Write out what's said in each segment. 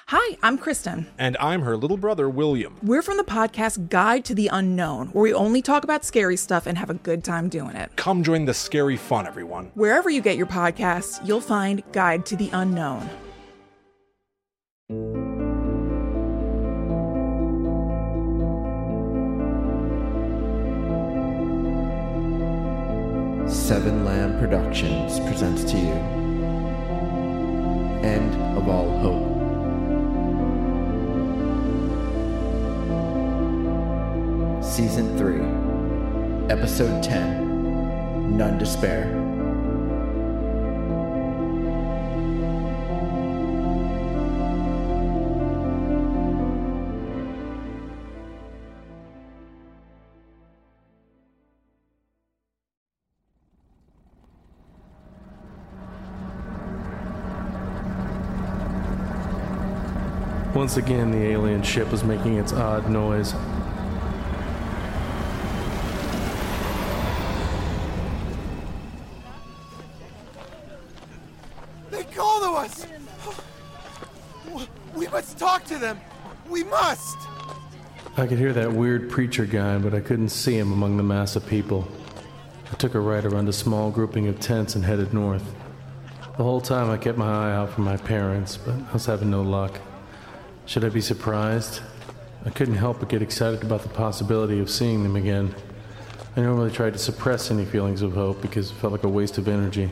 Hi, I'm Kristen. And I'm her little brother, William. We're from the podcast Guide to the Unknown, where we only talk about scary stuff and have a good time doing it. Come join the scary fun, everyone. Wherever you get your podcasts, you'll find Guide to the Unknown. Seven Lamb Productions presents to you End of All Hope. Season 3, Episode 10, None to Spare. Once again, the alien ship was making its odd noise. They call to us! We must talk to them! We must! I could hear that weird preacher guy, but I couldn't see him among the mass of people. I took a right around a small grouping of tents and headed north. The whole time I kept my eye out for my parents, but I was having no luck. Should I be surprised? I couldn't help but get excited about the possibility of seeing them again. I normally tried to suppress any feelings of hope because it felt like a waste of energy.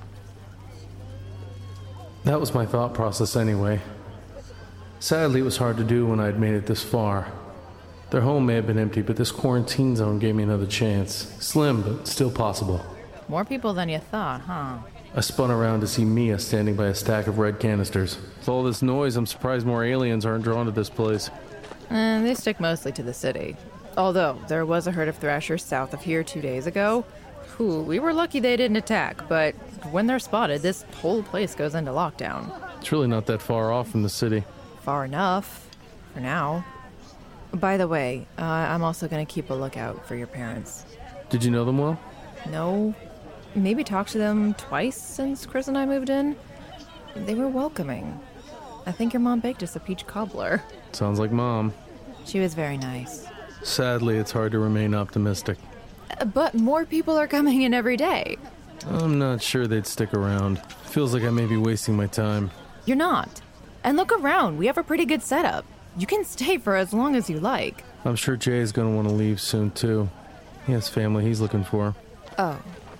That was my thought process anyway. Sadly, it was hard to do when I had made it this far. Their home may have been empty, but this quarantine zone gave me another chance. Slim, but still possible. More people than you thought, huh? I spun around to see Mia standing by a stack of red canisters. With all this noise, I'm surprised more aliens aren't drawn to this place. They stick mostly to the city. Although, there was a herd of thrashers south of here 2 days ago. We were lucky they didn't attack, but when they're spotted, this whole place goes into lockdown. It's really not that far off from the city. Far enough. For now. By the way, I'm also going to keep a lookout for your parents. Did you know them well? No. Maybe talked to them twice since Chris and I moved in. They were welcoming. I think your mom baked us a peach cobbler. Sounds like Mom. She was very nice. Sadly, it's hard to remain optimistic. But more people are coming in every day. I'm not sure they'd stick around. Feels like I may be wasting my time. You're not. And look around. We have a pretty good setup. You can stay for as long as you like. I'm sure Jay is going to want to leave soon, too. He has family he's looking for. Oh.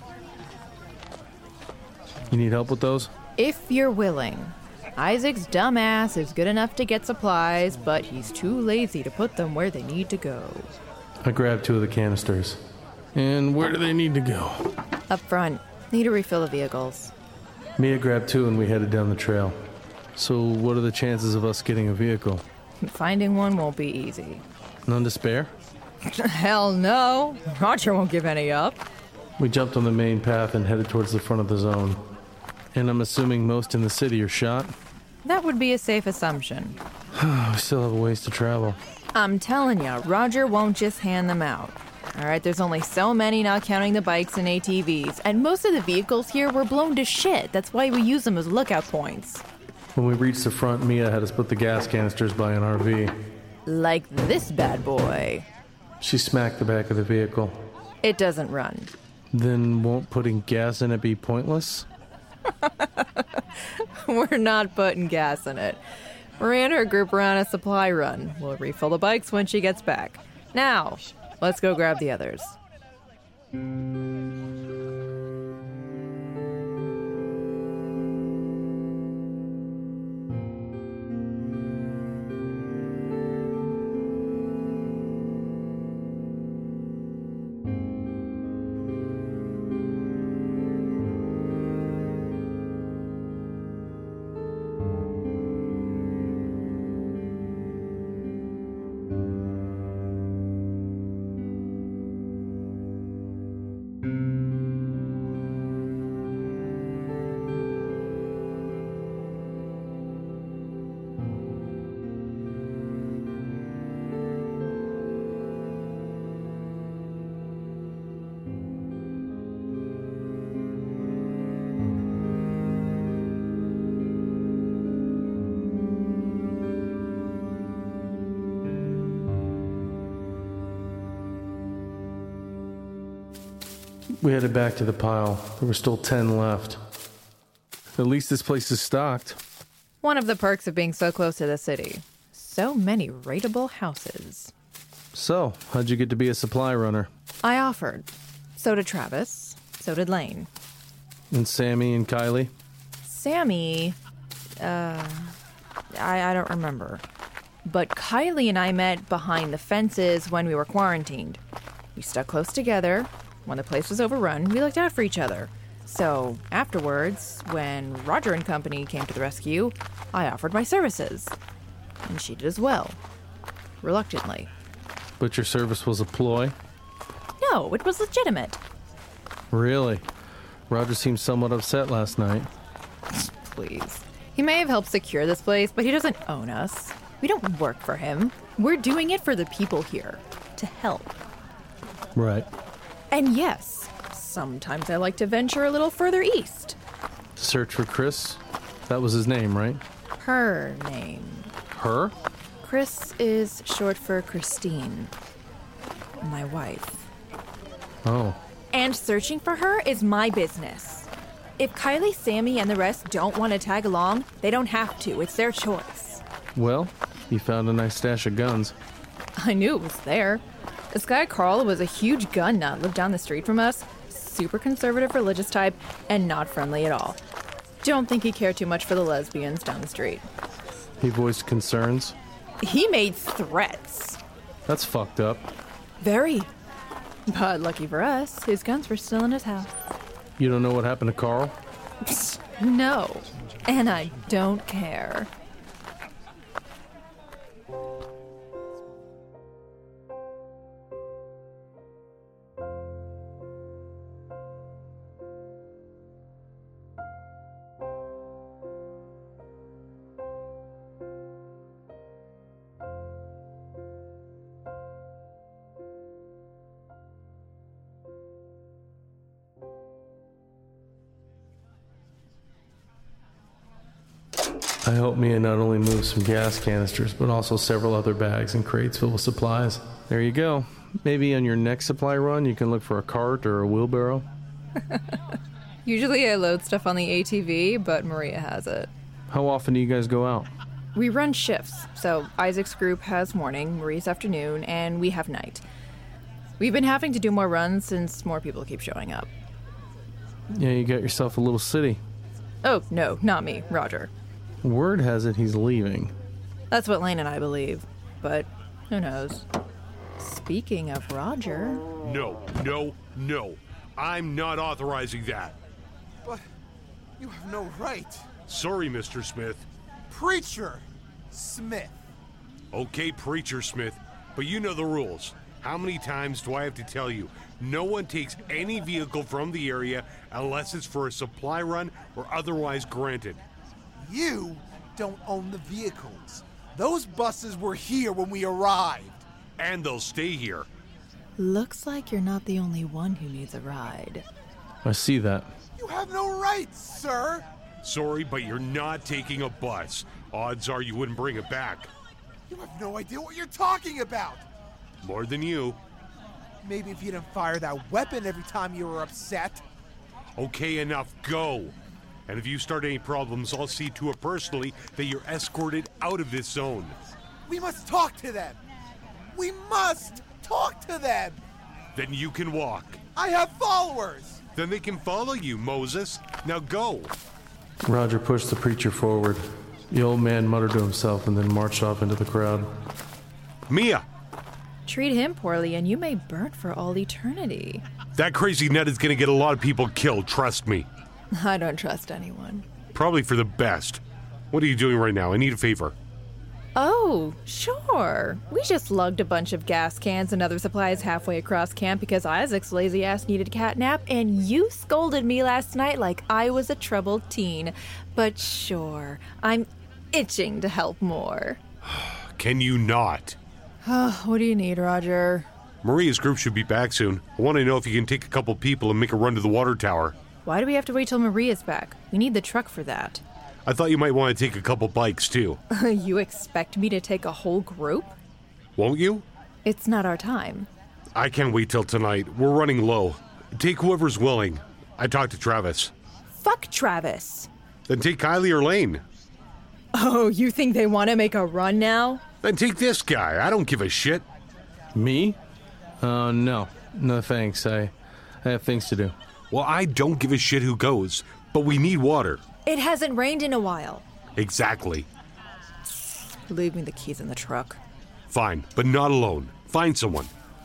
You need help with those? If you're willing. Isaac's dumbass is good enough to get supplies, but he's too lazy to put them where they need to go. I grabbed 2 of the canisters. And where do they need to go? Up front. Need to refill the vehicles. Mia grabbed 2 and we headed down the trail. So what are the chances of us getting a vehicle? Finding one won't be easy. None to spare? Hell no. Roger won't give any up. We jumped on the main path and headed towards the front of the zone. And I'm assuming most in the city are shot? That would be a safe assumption. We still have a ways to travel. I'm telling ya, Roger won't just hand them out. Alright, there's only so many, not counting the bikes and ATVs, and most of the vehicles here were blown to shit. That's why we use them as lookout points. When we reached the front, Mia had us put the gas canisters by an RV. Like this bad boy. She smacked the back of the vehicle. It doesn't run. Then won't putting gas in it be pointless? We're not putting gas in it. Maria and her group are on a supply run. We'll refill the bikes when she gets back. Now, let's go grab the others. We headed back to the pile. There were still 10 left. At least this place is stocked. One of the perks of being so close to the city. So many rateable houses. So, how'd you get to be a supply runner? I offered. So did Travis. So did Lane. And Sammy and Kylie? Sammy... I don't remember. But Kylie and I met behind the fences when we were quarantined. We stuck close together. When the place was overrun, we looked out for each other. So, afterwards, when Roger and company came to the rescue, I offered my services. And she did as well. Reluctantly. But your service was a ploy? No, it was legitimate. Really? Roger seemed somewhat upset last night. Please. He may have helped secure this place, but he doesn't own us. We don't work for him. We're doing it for the people here. To help. Right. And yes, sometimes I like to venture a little further east. Search for Chris? That was his name, right? Her name. Her? Chris is short for Christine. My wife. Oh. And searching for her is my business. If Kylie, Sammy, and the rest don't want to tag along, they don't have to. It's their choice. Well, you found a nice stash of guns. I knew it was there. This guy Carl was a huge gun nut, lived down the street from us, super conservative religious type, and not friendly at all. Don't think he cared too much for the lesbians down the street. He voiced concerns? He made threats. That's fucked up. Very. But lucky for us, his guns were still in his house. You don't know what happened to Carl? No. And I don't care. I helped Mia not only move some gas canisters, but also several other bags and crates filled with supplies. There you go. Maybe on your next supply run, you can look for a cart or a wheelbarrow. Usually I load stuff on the ATV, but Maria has it. How often do you guys go out? We run shifts, so Isaac's group has morning, Maria's afternoon, and we have night. We've been having to do more runs since more people keep showing up. Yeah, you got yourself a little city. Oh, no, not me, Roger. Word has it he's leaving. That's what Lane and I believe, but who knows? Speaking of Roger... No. I'm not authorizing that. But you have no right. Sorry, Mr. Smith. Preacher Smith. Okay, Preacher Smith, but you know the rules. How many times do I have to tell you? No one takes any vehicle from the area unless it's for a supply run or otherwise granted. You don't own the vehicles. Those buses were here when we arrived. And they'll stay here. Looks like you're not the only one who needs a ride. I see that. You have no rights, sir. Sorry, but you're not taking a bus. Odds are you wouldn't bring it back. You have no idea what you're talking about. More than you. Maybe if you didn't fire that weapon every time you were upset. Okay, enough. Go. And if you start any problems, I'll see to it personally that you're escorted out of this zone. We must talk to them. We must talk to them. Then you can walk. I have followers. Then they can follow you, Moses. Now go. Roger pushed the preacher forward. The old man muttered to himself and then marched off into the crowd. Mia! Treat him poorly and you may burn for all eternity. That crazy nut is gonna get a lot of people killed, trust me. I don't trust anyone. Probably for the best. What are you doing right now? I need a favor. Oh, sure. We just lugged a bunch of gas cans and other supplies halfway across camp because Isaac's lazy ass needed a cat nap, and you scolded me last night like I was a troubled teen. But sure, I'm itching to help more. Can you not? What do you need, Roger? Maria's group should be back soon. I want to know if you can take a couple people and make a run to the water tower. Why do we have to wait till Maria's back? We need the truck for that. I thought you might want to take a couple bikes, too. You expect me to take a whole group? Won't you? It's not our time. I can't wait till tonight. We're running low. Take whoever's willing. I talked to Travis. Fuck Travis. Then take Kylie or Lane. Oh, you think they want to make a run now? Then take this guy. I don't give a shit. Me? No. No thanks. I have things to do. Well, I don't give a shit who goes, but we need water. It hasn't rained in a while. Exactly. Leave me the keys in the truck. Fine, but not alone. Find someone.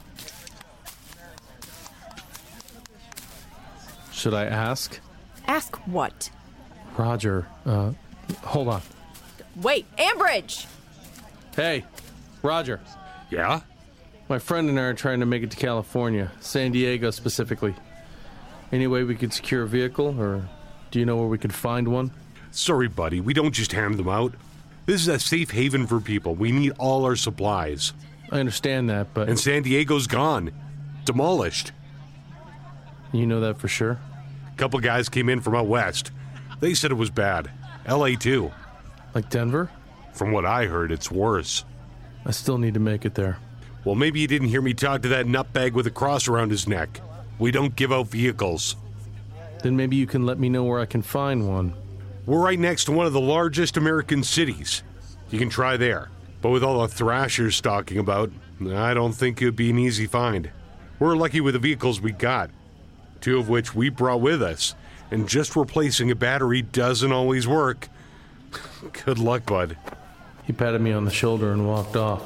Should I ask? Ask what? Roger, hold on. Wait, Ambridge! Hey, Roger. Yeah? My friend and I are trying to make it to California, San Diego specifically. Any way we could secure a vehicle, or do you know where we could find one? Sorry, buddy, we don't just hand them out. This is a safe haven for people. We need all our supplies. I understand that, but... And San Diego's gone. Demolished. You know that for sure? A couple guys came in from out west. They said it was bad. LA too. Like Denver? From what I heard, it's worse. I still need to make it there. Well, maybe you didn't hear me talk to that nutbag with a cross around his neck. We don't give out vehicles. Then maybe you can let me know where I can find one. We're right next to one of the largest American cities. You can try there. But with all the Thrashers talking about, I don't think it would be an easy find. We're lucky with the vehicles we got. 2 of which we brought with us. And just replacing a battery doesn't always work. Good luck, bud. He patted me on the shoulder and walked off.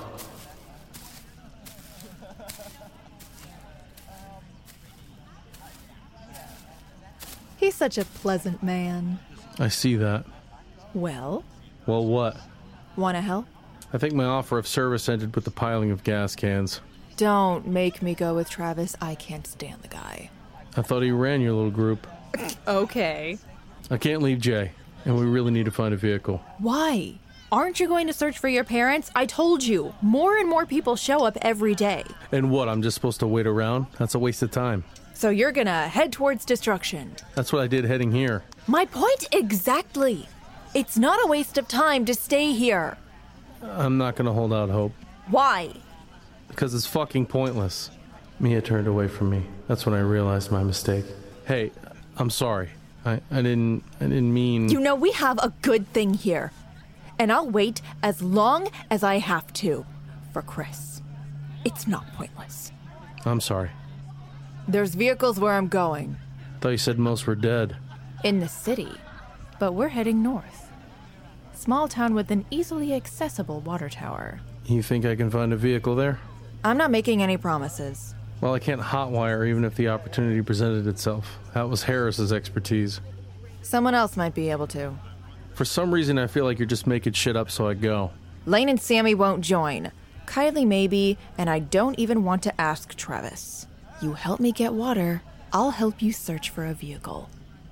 He's such a pleasant man. I see that. Well? Well, what? Wanna help? I think my offer of service ended with the piling of gas cans. Don't make me go with Travis. I can't stand the guy. I thought he ran your little group. Okay. I can't leave Jay, and we really need to find a vehicle. Why? Aren't you going to search for your parents? I told you. More and more people show up every day. And what, I'm just supposed to wait around? That's a waste of time. So you're gonna head towards destruction. That's what I did heading here. My point exactly. It's not a waste of time to stay here. I'm not gonna hold out hope. Why? Because it's fucking pointless. Mia turned away from me. That's when I realized my mistake. Hey, I'm sorry. I didn't mean... You know, we have a good thing here. And I'll wait as long as I have to. For Chris. It's not pointless. I'm sorry. There's vehicles where I'm going. Thought you said most were dead. In the city. But we're heading north. Small town with an easily accessible water tower. You think I can find a vehicle there? I'm not making any promises. Well, I can't hotwire even if the opportunity presented itself. That was Harris's expertise. Someone else might be able to. For some reason, I feel like you're just making shit up, so I go. Lane and Sammy won't join. Kylie maybe, and I don't even want to ask Travis. You help me get water, I'll help you search for a vehicle.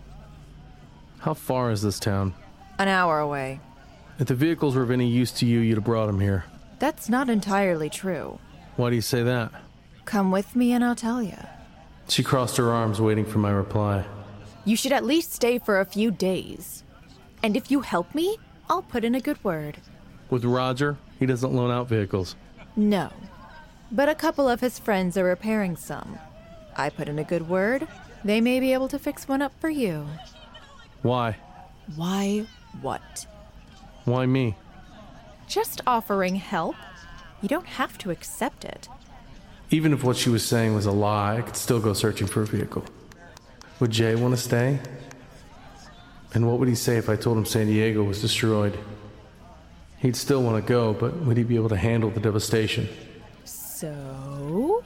How far is this town? An hour away. If the vehicles were of any use to you, you'd have brought them here. That's not entirely true. Why do you say that? Come with me and I'll tell you. She crossed her arms, waiting for my reply. You should at least stay for a few days. And if you help me, I'll put in a good word. With Roger, he doesn't loan out vehicles. No. But a couple of his friends are repairing some. I put in a good word. They may be able to fix one up for you. Why? Why what? Why me? Just offering help. You don't have to accept it. Even if what she was saying was a lie, I could still go searching for a vehicle. Would Jay want to stay? And what would he say if I told him San Diego was destroyed? He'd still want to go, but would he be able to handle the devastation? So?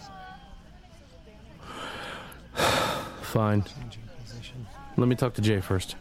Fine. Let me talk to Jay first.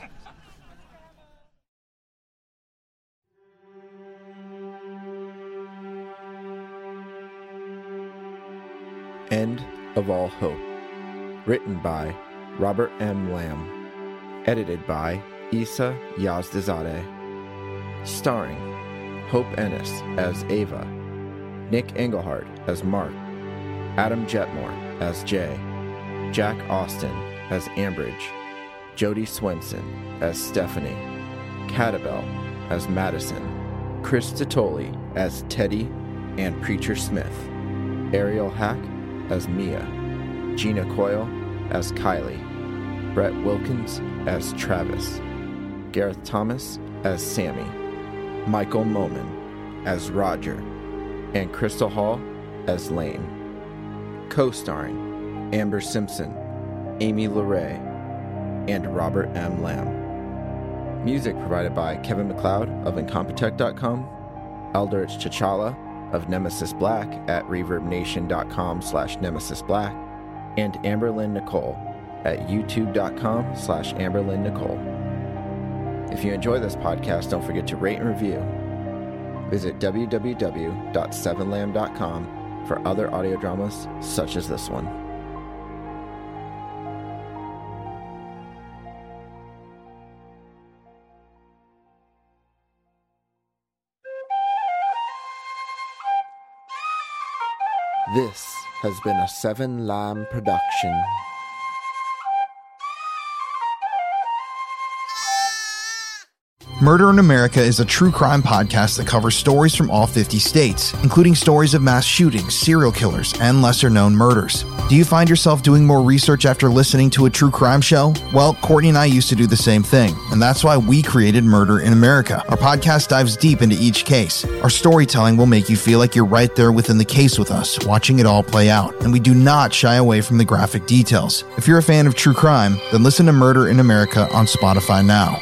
End of All Hope. Written by Robert M. Lamb. Edited by Issa Yazdazadeh. Starring Hope Ennis as Ava, Nick Engelhardt as Mark, Adam Jetmore as Jay, Jack Austin as Ambridge, Jodie Swenson as Stephanie, Catabel as Madison, Chris Titoli as Teddy and Preacher Smith, Ariel Hack as Mia, Gina Coyle as Kylie, Brett Wilkins as Travis, Gareth Thomas as Sammy, Michael Moman as Roger, and Crystal Hall as Lane. Co-starring Amber Simpson, Amy LeRae, and Robert M. Lamb. Music provided by Kevin MacLeod of Incompetech.com, Eldritch Chachala of Nemesis Black at ReverbNation.com/NemesisBlack, and Amberlynn Nicole at YouTube.com/Amberlynn Nicole. If you enjoy this podcast, don't forget to rate and review. Visit www.7lamb.com for other audio dramas such as this one. This has been a 7 Lamb production. Murder in America is a true crime podcast that covers stories from all 50 states, including stories of mass shootings, serial killers, and lesser-known murders. Do you find yourself doing more research after listening to a true crime show? Well, Courtney and I used to do the same thing, and that's why we created Murder in America. Our podcast dives deep into each case. Our storytelling will make you feel like you're right there within the case with us, watching it all play out, and we do not shy away from the graphic details. If you're a fan of true crime, then listen to Murder in America on Spotify now.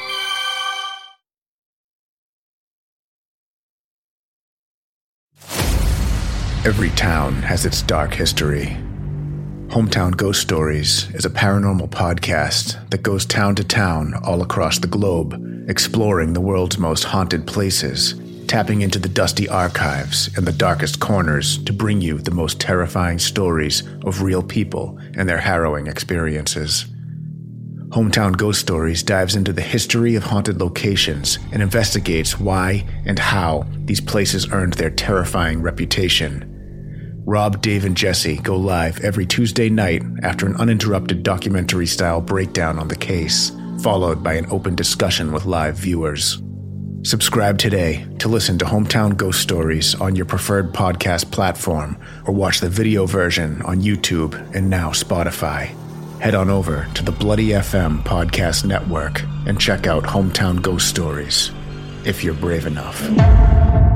Every town has its dark history. Hometown Ghost Stories is a paranormal podcast that goes town to town all across the globe, exploring the world's most haunted places, tapping into the dusty archives and the darkest corners to bring you the most terrifying stories of real people and their harrowing experiences. Hometown Ghost Stories dives into the history of haunted locations and investigates why and how these places earned their terrifying reputation. Rob, Dave, and Jesse go live every Tuesday night after an uninterrupted documentary-style breakdown on the case, followed by an open discussion with live viewers. Subscribe today to listen to Hometown Ghost Stories on your preferred podcast platform, or watch the video version on YouTube and now Spotify. Head on over to the Bloody FM podcast network and check out Hometown Ghost Stories, if you're brave enough.